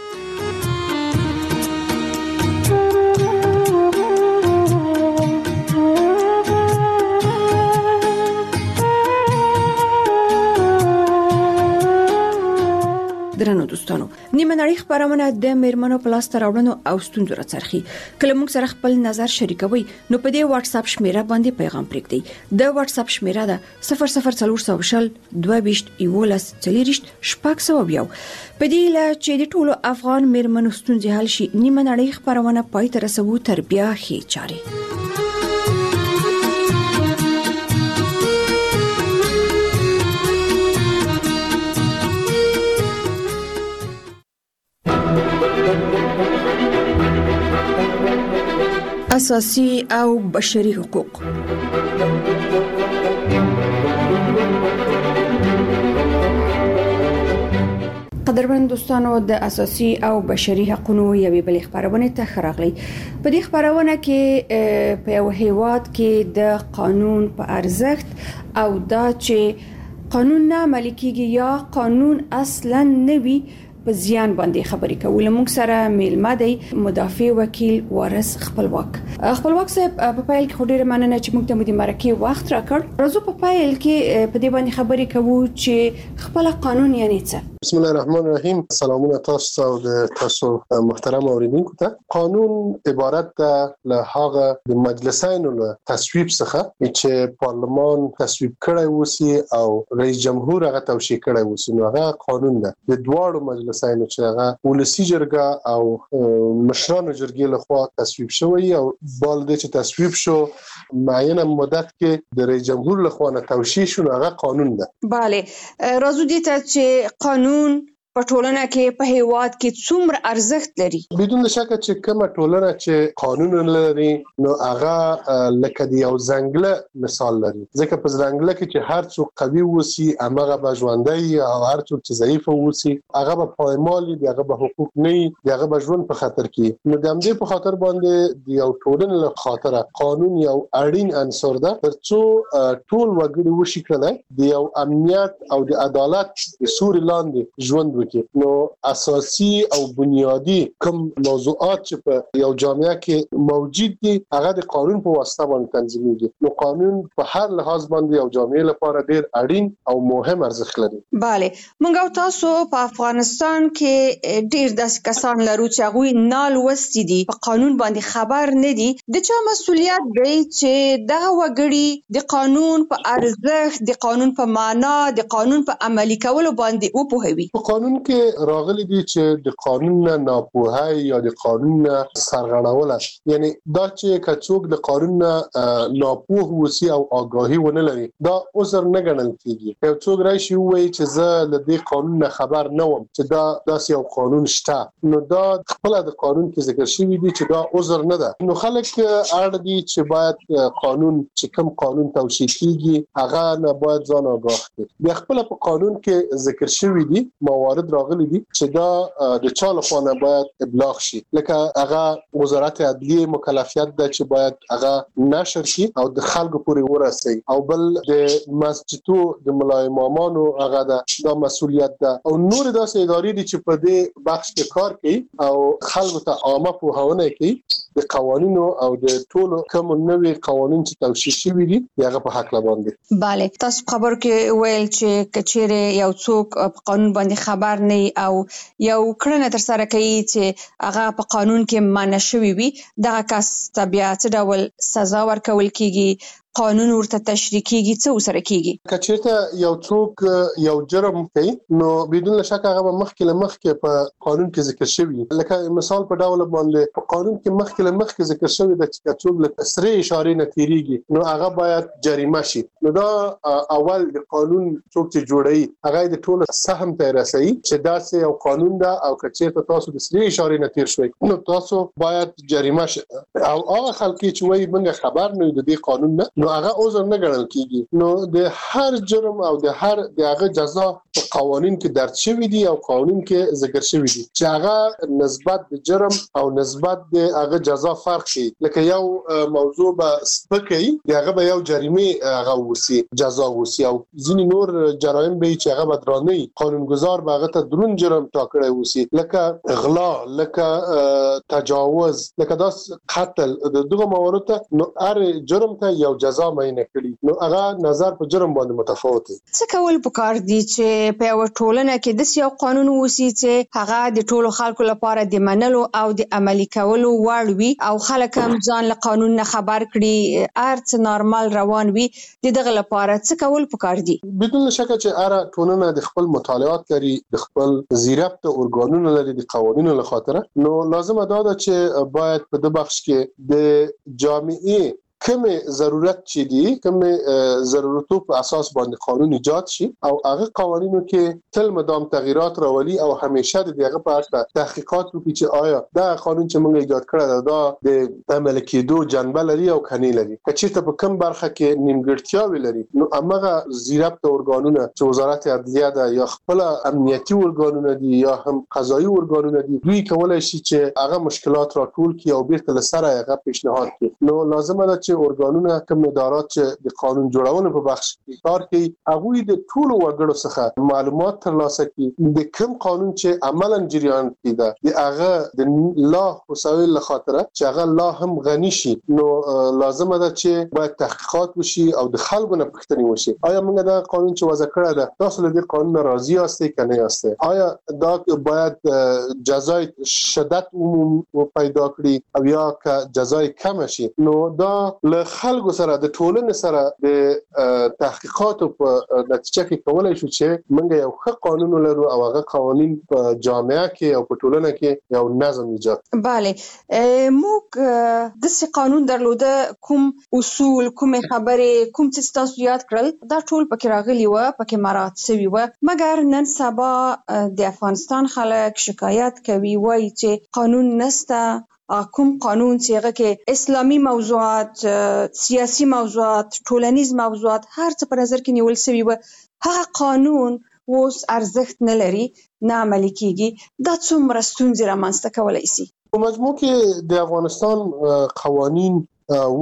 درنو دوستانو نیمه نړۍ خبرونه د میرمنو په لاس راوړنو او ستونزو راڅرخي کله موږ سره خپل نظر شریکوي نو په دې واتس اپ شمیره باندې پیغام پرېږدئ. د واتس اپ شمیره ده صفر صفر څلور شل دوه ویشت یولس څلوېښت شپږ سوه یو. په دې له چې د ټولو افغان میرمنو ستونزې حل شي نیمه نړۍ خبرونه پای ته رسوو تر بیا ښې چارې. اساسي او بشري حقوق قدرمن دوستانو د اساسي او بشري حقوقو یوې بلې خبرونه ته خراغلي. په دې خبرونه کې په یو هیواد کې د قانون په ارزښت او دا چې قانون نه عملي کیږي یا قانون اصلا نه وي په زیان باندې خبرې کول. موږ سره میلمه دی مدافع وکیل وارث خپلواک. خپلواک صاحب په پایل کې ډېر مننه چې موږ ته د مرکه وخت راکړ. راځو په پایل کې په دې باندې خبرې کوو چې خپل قانون یعنی څه. بسم الله الرحمن الرحیم. سلامونه تاسو او د تاسو محترم اوریدونکو ته. قانون عبارت ده له هغه د مجلسینو له تصویب څخه چې پارلمان تصویب کړی وسی او رئیس جمهور هغه توشیح کړی وسی نو هغه قانون ده. د دواړو مجلس ساين چې هغه ولسی جرګه او مشرانو جرګې لخوا تصویب شوی او بال د چې تصویب شو معینه مدت کې د رئیس جمهور لخوا نه توشیح شو هغه قانون ده. bale راځو دي ته چې قانون په ټولنه کې په هیواد کې څومره ارزښت لري. بدون شک چې کومه ټولنه چې قانون لري نو هغه لکه دی یو ځنګله مثال لري. ځکه په ځنګله کې چې هر څوک قوي وسی هغه به ژوندۍ او هر څوک چې ضعیف وسی هغه به پایمال دي هغه به حقوق نه دي هغه به ژوند په خطر کې. نو د همدې په خاطر باندې د یو ټولنې له خاطر قانون یو اړین عنصر ده ترڅو ټول وګړي وشي کړي د یو امنیت او د عدالت د سوري لاندې ژوند کې. نو اساسي او بنیادی کوم موضوعات چې په یو جامعه کې موجود دي هغه د قانون په واسطه باندې تنظیمېږي. نو قانون په هر لحاظ باندې یو جامعه لپاره ډیر اړین او مهم ارزښت لري. bale مونږ او تاسو په افغانستان کې ډیر داسې کسان لرو چې هغه نال وستي دي په قانون باندې خبر نه دي. د چا مسولیت دی چې دغه وګړي د قانون په ارزښت د قانون په معنا د قانون په عملي کولو باندې وپوهوي؟ په قانون کې راغلي دي چې د قانون نه ناپوهي یا د قانون نه سرغړونه، یعنی دا چې کڅوګ د قانون نه ناپوه وسی او آگاهی ونه لري دا عذر نه ګڼل کیږي. یو څوک راشي وایي چې زه له دې قانون نه خبر نه وم چې دا داسې یو قانون شته، نو دا خپل د قانون کې ذکر شوی دی چې دا عذر نه ده. نو خلک اړ دي چې باید قانون چې کوم قانون توشیح کیږي هغه نه باید ځان آگاه کړي. بیا خپل په قانون کې ذکر شوی دي موارد راغلي دي چې دا د چا لخوا نه باید ابلاغ شي، لکه هغه وزارت عدلیه مکلفیت ده چې باید هغه نشر شي او د خلکو پورې ورسي، او بل د مسجدو د ملا امامانو هغه د مسولیت ده، او نور داسې ادارې دي چې په دې بخش کې کار کوي او خلکو ته عامه پوهاونه کوي د قوانینو او د ټولو کوم نوې قوانین چې توشیح شوي دي هغه په حق باندې. bale تاسو خبر کې ویل چې کچېره یو څوک په قانون باندې خبر نه او یو کړنه تر سره کوي چې هغه په قانون کې معنی شوی وي، دغه کس طبيعت ډول سزا ورکول کیږي، قانون ورته تشریح کیږي، څه وسره کیږي؟ کچېرته یو څوک یو جرم کوي نو بدون شک هغه مخکې مخکې په قانون کې ذکر شوی، لکه مثال په ډول باندې په قانون کې مخکې مخکې ذکر شوی د څوک له سره اشاره نه تیریږي نو هغه باید جریمه شي. نو دا اول د قانون څوک چې جوړي هغه د ټولو سهم ته رسي چې دا سه یو قانون ده او کچېرته تاسو د سره اشاره نه تیر شوي نو تاسو باید جریمه شي. او هغه خلک چې وایي موږ خبر نه د دې قانون نه نو هغه عذر نه ګڼل کیږي. نو د هر جرم او د هر دغه جزا په قوانین کې درج شوی دي او قانون کې ذکر شوی دي چې هغه نسبت د جرم او نسبت د هغه جزا فرق کوي. لکه یو موضوع به سپکي هغه به یو جریمه هغه وسی جزا وسی، او ځینې نور جرایم به چې هغه بدراني قانونګذار به هغه ته درون جرم ټاکړی وسی، لکه غلا، لکه تجاوز، لکه داس قتل. دغه موارد نو هر جرم ته یو جزا مینه کړي نو هغه نظر په جرم باندې متفاوت دي. څه کول پکار دي چې په یو ټولنه کې د یو قانون وسی چې هغه د ټولو خلکو لپاره د منلو او د عملي کولو وړ وي او خلک هم ځان له قانون نه خبر کړي، ارڅ نارمل روان وي، دغه لپاره څه کول پکار دي؟ بدون شک چې اره ټولنه د خپل مطالعات لري، د خپل زیربط ارګانونو لري د قوانینو لخاطر، نو لازم ده چې باید په د بخش کې د جامعه کومه ضرورت چې دي کومه ضرورتو په اساس باندې قانون ایجاد شي او هغه قوانینو کې تل مدام تغییرات راولي او همیشه د دغه په اړه تحقیقات وکړي چې آیا دا قانون چې موږ ایجاد کړی دا د عمل کېدو جنبه لري او کني لري، چې ته په کوم برخه کې نیمګړتیاوې لري نو هغه زیربط ارګانونه چې وزارت عدلیه ده یا خپل امنیتي ارګانونه دي یا هم قضایي ارګانونه دي دوی کولای شي چې هغه مشکلات راټول کړي او بیرته لسره هغه پیشنهاد کړي. نو لازمه ده چې ارګانونه کوم ادارات چې د قانون جوړونې په بخش کې کار کوي هغه د ټولو وګړو څخه معلومات ترلاسه کړي د کوم قانون چې عملاً جریان کیده د هغه د الله وسایل لخاطر چې هغه الله هم غني شي. نو لازمه ده چې باید تحقیقات وشي او د خلکو نه پوښتنه وشي آیا موږ دا قانون چې وضع کړی ده تاسو له دې قانون راضي یاستئ کنه یاستئ، آیا دا باید جزای شدت عموم پیدا کړي او یا که جزای کم شي. نو دا له خلکو سره د ټولنې سره د تحقیقاتو په نتیجه کې کولای شو چې موږ یو ښه قانون لرو او هغه قوانین په جامعه کې او په ټولنه کې یو نظم ایجاد. bale موږ د څه قانون درلوده، کوم اصول، کوم خبرې، کوم څه تاسو یاد کړل دا ټول پکې راغلي و، پکې مراعات شوی و، مګر نن سبا د افغانستان خلک شکایت کوي وایي چې قانون نسته. کوم قانون چې هغه کې اسلامي موضوعات، سیاسي موضوعات، ټولنیز موضوعات هر څه په نظر کې نیول شوی و، هغه قانون اوس ارزښت نه لري، نه عملي کیږي. دا څومره ستونزې رامنځته کولای شي؟ په مجموع کې د افغانستان قوانین وس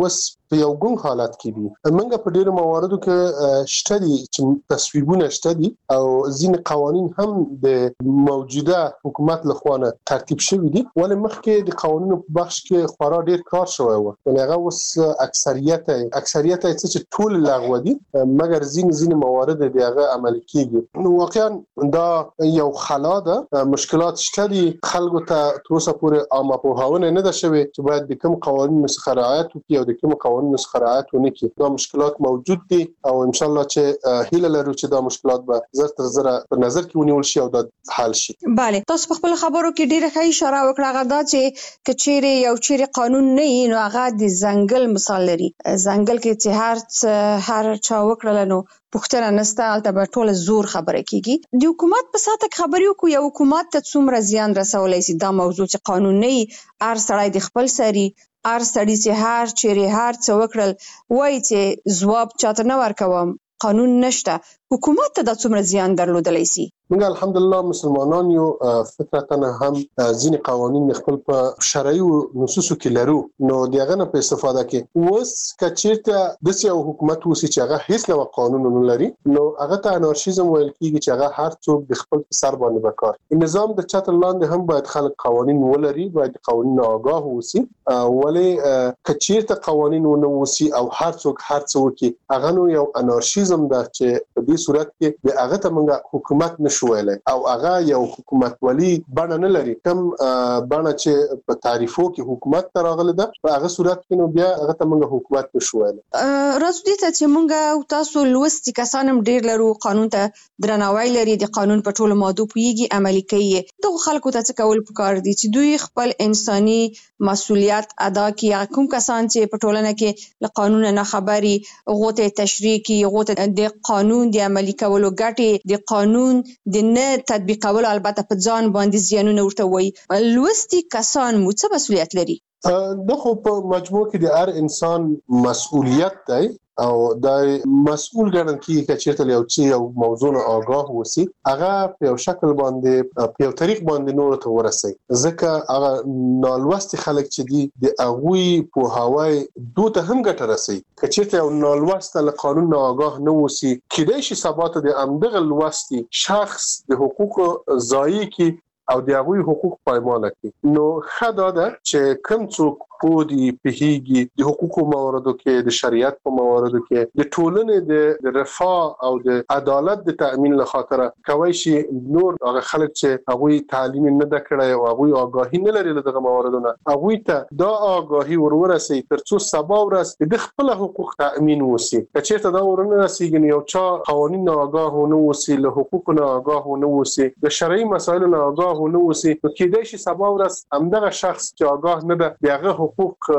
په یو ګون حالت کې دي. موږ په ډیرو مواردو کې شته دي چې تصویبونه شته دي او ځینې قوانين هم د موجوده حکومت لخوا ترتیب شوي دي، ولې مخکې د قوانینو په بخش کې خورا ډیر کار شوی و. ولې هغه اوس اکثریت اکثریت چې ټول لغوه دي، مګر ځینې ځینې موارد د هغه عمل کیږي. نو واقعا دا یو خلا ده، مشکلات شته دي، خلکو ته تر اوسه پورې عامه پوهاونه نه ده شوې چې باید د کوم قوانینو څخه رعایت وکړي او د کوم قوانینو څخه رعایت ونه کړي. دا مشکلات موجود دي او ان شاء الله چې هیله لرو چې دا مشکلات به زر تر زر په نظر کې ونیول شي او دا حل شي. bale تاسو په خپل خبرو کې ډیره ښه اشاره وکړه غدا چې کچېره یو چیرې قانون نه وي نو هغه د ځنګل مثال لري. ځنګل کې چې هر هر چا وکړل نو پښتنه نسته البته به ټول زور خبره کیږي. د حکومت په ساته خبري کو یو حکومت ته څومره زیان رسولای شي دا موضوع چې قانون نه وي، هر سړی د خپل سری هر سړی چې هر چیرې هر څه وکړل وای چې ځواب چاته نه ورکوم، قانون نشته، حکومت ته د څومره زیان درلودلی شي؟ موږ الحمدلله مسلمانان یو فطرتاً هم ځینې قوانین خپل په شرعي نصوصو کې لرو، نو دغه نه په استفاده کې اوس کچیرته د سیاو حکومت وسی چې هغه هیڅ نو قانون نه لري، نو هغه ته انارشیزم ویل کیږي چې هغه هر څوک د خپل سر باندې وکړي. نظام د چتر لاندې هم باید خلک قوانین ولري، باید قوانین آگاه وسی، ولی کچیرته قوانین ونه وسی او هر څوک هر څه وکړي، هغه نو یو انارشیزم ده چې په دې صورت کې د هغه ته موږ حکومت نشو ویلای او هغه یو حکومت ولی بڼه نه لري. کوم بڼه چې په تعریفو کې حکومت تراغله ده په هغه صورت کې نو بیا هغه ته موږ حکومت نشو ویلای. راځو دې ته چې موږ تاسو لوستي کسان هم ډیر لرو، قانون ته درناوی لري، د قانون په ټولو ماده پوهیږي، عملي کوي. دغه خلکو ته څه کول پکار دي چې دوی خپل انساني مسؤلیت ادا کړي. کوم کسان چې په ټولنه کې له قانون نه خبري غوته تشریح کوي، غوته د قانون د عملي کولو ګټي د قانون د نه تطبیقولو البته په ځان باندې زیانونه ورته وایي. لوستي کسان مو څه مسؤلیت لري؟ دا خو په مجموع کې د هر انسان مسؤلیت دی او د مسؤل ګڼل کیږي چې چیرته یو څه یو موضوع نه آگاه وسی، هغه په یو شکل باندې په یو طریق باندې نور ته ورسي. ځکه هغه نالوستي خلک چې دي د اغوي په هواي دوته هم ګټه رسي. چې چیرته یو نالوسته له قانون نه آگاه نه وسی، کېدای شي سبات د امدغه لوستي شخص د حقوقو ضایع کی او د هغوی حقوق پایمال کړي. نو خدا ده چې کوم څوک په دې پیږي د حقوقو مواردو کې، د شریعت په مواردو کې، د ټولنې د رفاه او د عدالت د تأمین لخاطر کوي شي نور هغه خلک چې هغوی تعلیم نه د کړای او هغوی آگاهی نه لري دغه مواردونه، هغوی ته دا آگاهی ورورسي ترڅو سبا ورځ د خپل حقوق تأمین وسی. چې دا ورنه رسیږي یو چا قوانین نه آگاه نه وسی، له حقوق نه آگاه نه وسی، د شرعي مسایلو نه آگاه نه وسی، نو کېدای شي سبا ورځ همدغه شخص چې آگاه نه ده دغه حقوق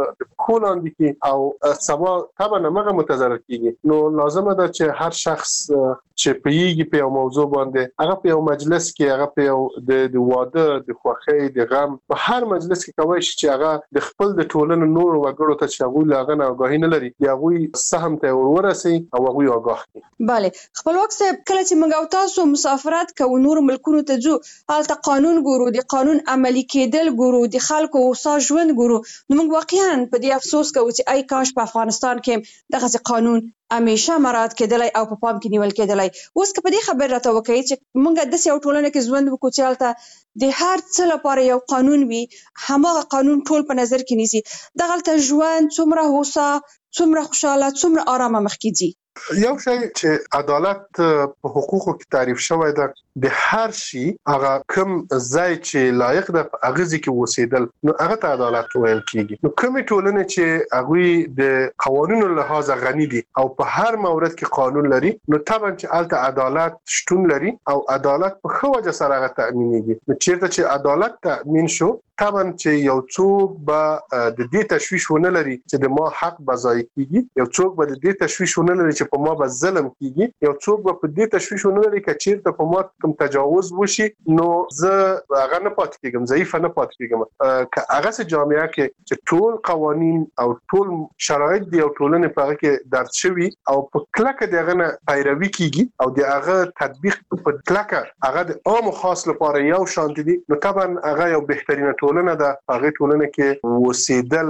کولان دي کی او سبا طبعا مغه متضرر کیږي. نو لازمه ده چې هر شخص چې پیږي په یو موضوع باندې هغه په یو مجلس کې، هغه په یو د واده د خوښۍ د غم په هر مجلس کې کوي چې هغه د خپل د ټولنې نور وګړو ته چې هغه لاغه نه آگاهی نه لري یا هغه سهم ته ورورسي او هغه آگاه کړي. bale خپلواک صاحب کله چې موږ تاسو مسافرت کوو نور ملکونو ته ځو، هلته قانون ګورو، د قانون عملي کېدل ګورو، د خلکو اوسا ژوند ګورو، نو موږ واقعا په دې افسوس کوو چې ای کاش په افغانستان کې دغه قانون همیشه مراعات کېدلای او په پام کې نیول کېدلای. اوس که په دې خبر راته وکړي چې موږ د سیاو ټولنه کې ژوند وکړو چې هلته د هر څه لپاره یو قانون وي، هماغه قانون ټول په نظر کې نیسي، دغلته ژوند څومره هوسا، څومره خوشاله، څومره آرامه مخکې ځي. یو شی چې عدالت په حقوقو کې تعریف شوی ده، د هر شي هغه کوم ځای چې لایق ده هغه ځکه وسیدل نو هغه ته عدالت ویل کیږي. نو کومې ټولنې چې هغه د قوانینو لحاظ غني دي او په هر مورد کې قانون لري، نو طبعا چې الته عدالت شتون لري او عدالت په خو وجه سره هغه تامینېږي. نو چیرته چې عدالت تامین شو، طبعا چې یو څوک به د دې تشویش ونه لري چې د ما حق بځای کیږي، یو څوک به د دې تشویش ونه لري چې په ما به ظلم کیږي، یو څوک به په دې تشویش ونه لري چې چیرته په ما کوم تجاوز وشي نو زه هغه نه پاتې کېږم، ضعیف نه پاتې کېږم. که هغه سه جامعه کې چې ټول قوانین او ټول شرایط دی او ټولنه په هغه کې درد شوي او په کلکه دغه نه پیروي کیږي او دغه تطبیق په کلکه هغه د عام خاص لپاره یو شان دي، نو طبعا هغه یو بهترینه ټولنه ده هغه ټولنه کې وسیدل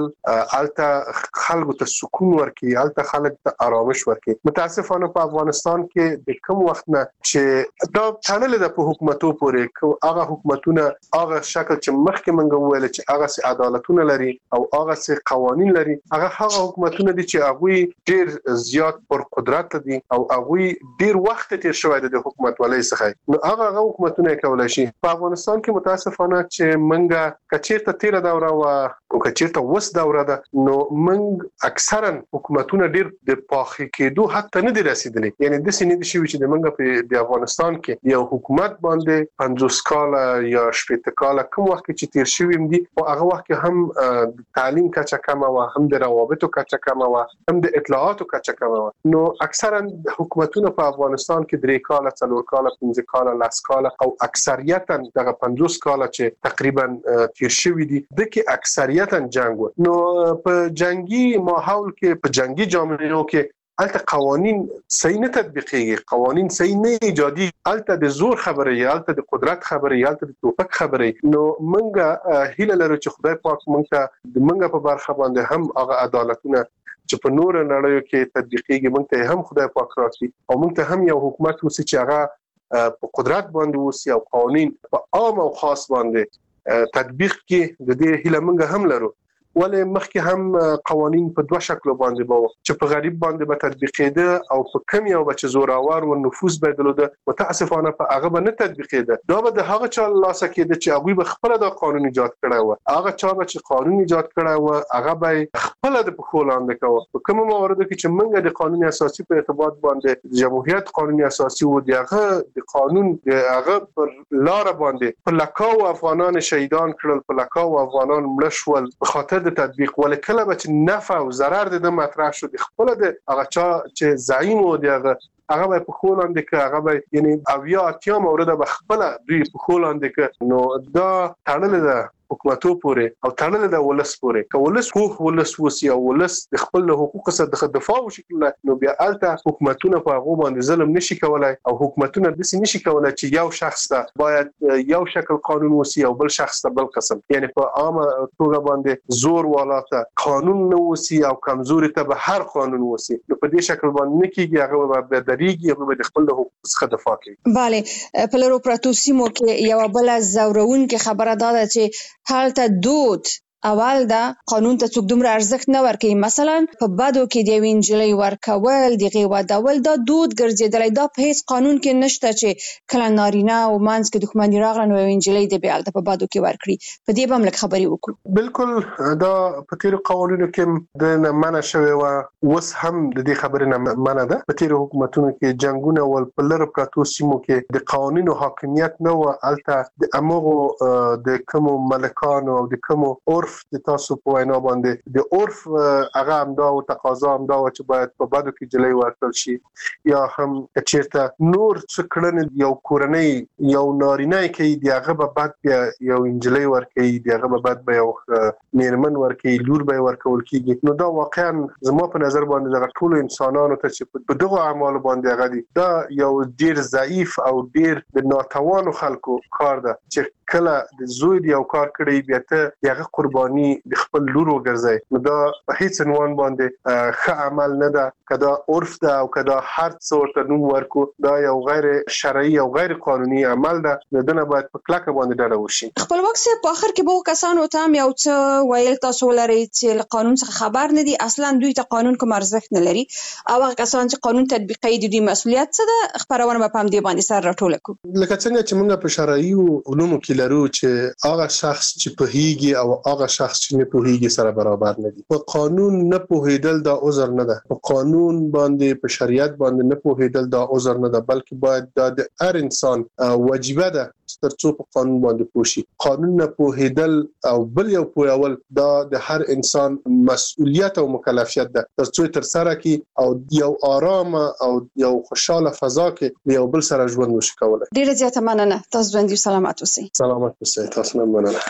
الته خلکو ته سکون ورکړي الته خلک ته آرامش ورکړي متاسفانه په افغانستان کې د کوم وخت نه چې دا تړل ده په حکومتو پورې هغه حکومتونه هغه شکل چې مخکې منګو ویل چې هغه سي عدالتونه لري او هغه سي قوانين لري هغه هغه حکومتونه دي چې هغه ډیر زیات پر قدرت دي او هغه ډیر وخت تیر شوی د حکومت ولای څخه نو هغه هغه حکومتونه کولای شي په افغانستان کې متاسفانه چې منګه کچیرته تیر دوره او کچیرته وس دوره ده نو منګ اکثرا حکومتونه ډیر د پاخې کېدو حتی نه دي رسیدلي یعنی د سینې د شي چې د منګه په د افغانستان کې یو حکومت باندې پنځوس کال یا شپږ کال کوم وخت چې تیر شوی دی او هغه وخت هم تعلیم کچا کم او هم د روابطو کچا کم او هم د اطلاعاتو کچا کم نو اکثرا حکومتونه په افغانستان کې درې کال څلور کال پنځه کال لاس کال او اکثریتا دغه پنځوس کال چې تقریبا تیر شوی دی د کې اکثریتا جنگ نو په جنگي ماحول کې په جنگي جامعو کې الته قوانين صحیح نه تطبیقيږي قوانين صحیح نه ایجادي الته د زور خبره یا الته د قدرت خبره یا الته د توپک خبره نو منګه هیله لرو چې خدای پاک منګه د منګه په برخه باندې هم هغه عدالتونه چې په نور نړیو کې تطبیقيږي منګه هم خدای پاک راکړي او منګه هم یو حکومت وسی چې هغه په قدرت باندې وسی او قوانين په عام او خاص باندې تطبیق کې د دې هیله منګه هم لرو ولې مخکې هم قوانين په دوه شکل باندې بو چې په غریب باندې به تطبیقېده او په کم یو بچ زوراور او نفوذ بدلوده متاسفانه په هغه به نه تطبیقېده دا به د هغه چا لاسه کېده چې هغه به خپل د قانون ایجاد کړی و هغه چا به چې قانون ایجاد کړی و هغه به خپل د پخولاند کوي په کوم موارد کې چې موږ د قانون اساسي په ارتباط باندې د جمهوریت قانون اساسي و دغه د قانون دغه پر لار باندې په لکاو افغانان شهیدان کړل په لکاو افغانان مړ شول په خاطر د تطبیق ول کله به چې نفع او ضرر د مطرح شو د خپل د هغه چا چې زعیم و دغه هغه به په خولاند کې هغه به یعنی اویا اتیا مورد به خپل دوی په خولاند کې نو دا تړل ده حکومتو پورې او تړل د ولس پورې کولس خو ولس وسی او ولس د خپل حقوق سره دفاع وشي نو بیا الته حکومتونه په هغه باندې ظلم نشي کولای او حکومتونه د سې نشي کولای چې یو شخص ته باید یو شکل قانون وسی او بل شخص ته بل قسم یعنی په عامه توګه باندې زور والاته قانون نو وسی او کمزوري ته به هر قانون وسی نو په دې شکل باندې کېږي هغه به دریږي هغه د خپل حقوق څخه دفاع کوي bale په لرو پراتو سیمو کې یو بل زورون کې خبره ده چې حالته دود اول دا قانون ته څوک دومره ارزښت نه ورکوي مثلا په بادو کې د وینجلۍ ورکول د غیوا ډول دا دود ګرځیدلی دا په هیڅ قانون کې نشته چې کله نارینه او مانس کې دښمنی راغله نو وینجلۍ د بیالته په بادو کې ورکړي په دې به موږ خبرې وکړو بالکل دا په تیر قوانینو کې د منع شوی و وس هم د دې خبرې نه منع ده په تیر حکومتونو کې جنگونه ول په لر پراتو سیمو کې د قوانینو حاکمیت نه و الته د امغو د کوم ملکانو او د کوم عرف د تاسو په وینا باندې د عرف هغه امدا او تقاضا امدا او چې باید په بادو کې جلې ورکړل شي یا هم چیرته نور څه کړنې یو کورنۍ یو نارینه کې دی هغه به بعد یو انجلۍ ورکړي دی هغه به بعد به یو میرمن ورکړي لور به ورکول کیږي نو دا واقعا زما په نظر باندې د ټولو انسانانو ته چې په دغه اعمال باندې هغه دي دا یو ډیر ضعیف او ډیر د ناتوانو خلکو کار ده چې کله د زوی دی او کار کړی بیا ته یغه قرباني د خپل لور وګرځي نو دا په هیڅ عنوان باندې ښه عمل نه ده کدا عرف ده او کدا هر څه ورته نوم ورکو دا یو غیر شرعي او غیر قانوني عمل ده دنه باید په کلکه باندې ډډه وشي خپل وخت په اخر کې به کسانو ته یو څه ویل تاسو لري چې قانون څخه خبر نه دي اصلا دوی ته قانون کوم ارزښت نه لري او هغه کسان چې قانون تطبیقي دي د مسؤلیت څه ده خبرونه په پام دی باندې سره راټول کو لکه څنګه چې موږ په شرعي علومو کې لرو چې هغه شخص چې په هیږي او هغه شخص چې نه په هیږي سره برابر نه دي په قانون نه پوهیدل دا عذر نه ده په قانون باندې په شریعت باندې نه پوهیدل دا عذر نه ده بلکې باید د هر انسان واجبه ده ترڅو په قانون باندې پوښي قانون نه پوهیدل او بل یو پوهول دا د هر انسان مسؤلیت او مکلفیت ده ترڅو تر سره کی او یو آرام او یو خوشاله فضا کې یو بل سره ژوند وشي کولای ډیره زیاته مننه تاسو باندې سلامات اوسئ سلامات اوسئ تاسو نه مننه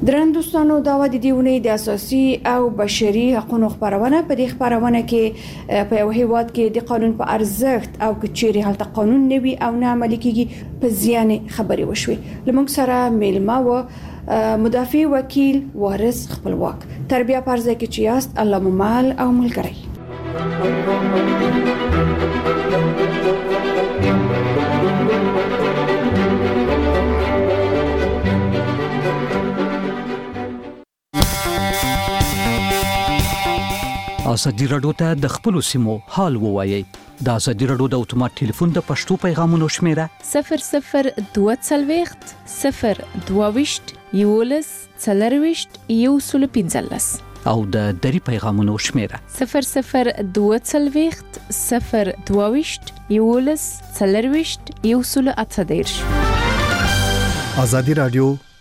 درندوستانو دا د دیونې د اساسي او بشري حقوقو خبرونه په دې خبرونه کې په یو هیواد کې د قانون په ارزښت او کچېري حالت قانون نوي او نه عملي کیږي په ځان خبري وشوي لمونږ سره میلمه و مدافع وکیل وارث خپلواک تربیه پرځه کې چیاست الله ممال او ملګری ازادي راډیو ته د خپل سیمو حال ووایي د ازادي راډیو د اتومات ټلیفون د پښتو پیغامونو شمیره صفر صفر دوه څلوېښت صفر دوه ویشت یولس څلرویشت یو سل پنځلس او د دری پیغامونو شمیره صفر صفر دوه څلوېښت صفر دوه ویشت یولس څلرویشت یو سل اته دېرش ازادي راډیو